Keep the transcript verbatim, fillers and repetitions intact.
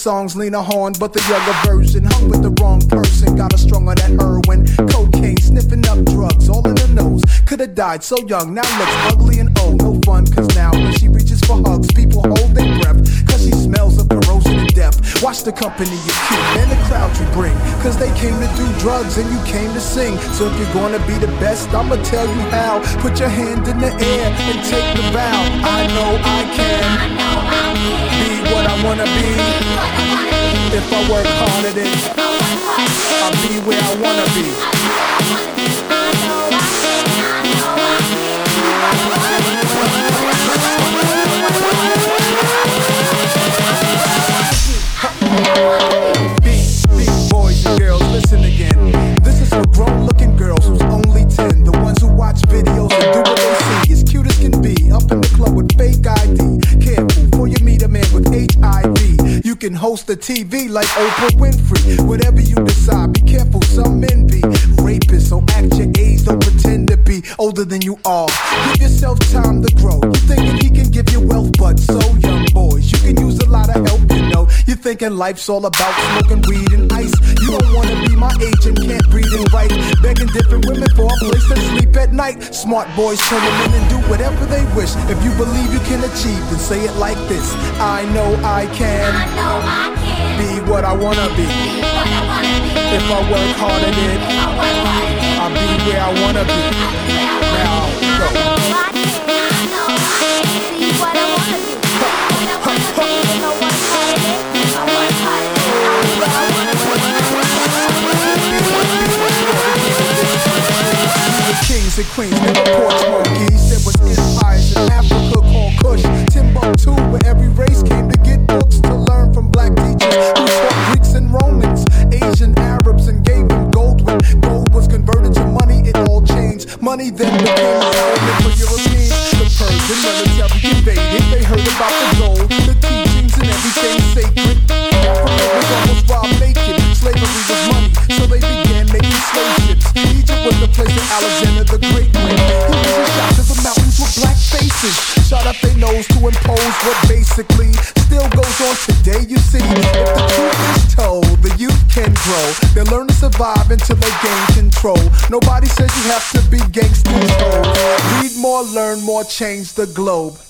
songs Lena Horne, but the younger version. Hung with the wrong person, got her strung on that heroin. Cocaine, sniffing up drugs, all in her nose. Could've died so young, now looks ugly and old. No fun, cause now when she reaches for hugs, people hold their breath, cause she smells of corrosion and death. Watch the company you keep and the crowd you bring, cause they came to do drugs and you came to sing. So if you're gonna be the best, I'ma tell you how. Put your hand in the air and take the vow. I know I can be what I wanna be. If I work hard at it, I'll be where I wanna be. Big boys and girls, listen again. This is for grown-looking girls who's only ten. The ones who watch videos and do what they see. As cute as can be, up in the club with fake I D. Careful, before you meet a man with H I V. You can host a T V like Oprah Winfrey. Whatever you decide, be careful, some men be rapists. So act your age, don't pretend to be older than you are. Give yourself time to grow. You thinking he can give you wealth, but so young boys, you can use a lot of help, you know. You thinking life's all about smoking weed and ice. You don't wanna be my age and can't breathe and write. Begging different women for a place to sleep at night. Smart boys turn them in and do whatever they wish. If you believe you can achieve, then say it like this. I know I can, I know I can be what I wanna be. be what I wanna be. If I work hard at it, If I work hard at it, I'll be where I wanna be. Now go. I know I can be what I wanna be. What I wanna be. If I work hard at it, if I work hard at it, I'll be where I wanna be. Kings and queens, never porch monkeys. There was empires in Africa called Kush, Timbuktu, where every race came to get books to learn from black teachers who taught Greeks and Romans, Asian Arabs, and gave them gold. When gold was converted to money, it all changed. Money then became an element for Europeans. The Persian military invaded. They heard about the gold, the teachings, and everything sacred. Africa was almost robbed naked. Slavery was money, so they began making slave ships. Egypt was the place that Alexander the Great went. He was a shot to the mountains with black faces, shot up their nose to impose what basically still goes on today. You see, if the truth is told, the youth can grow. They'll learn to survive until they gain control. Nobody says you have to be gangsters. Read more, learn more, change the globe.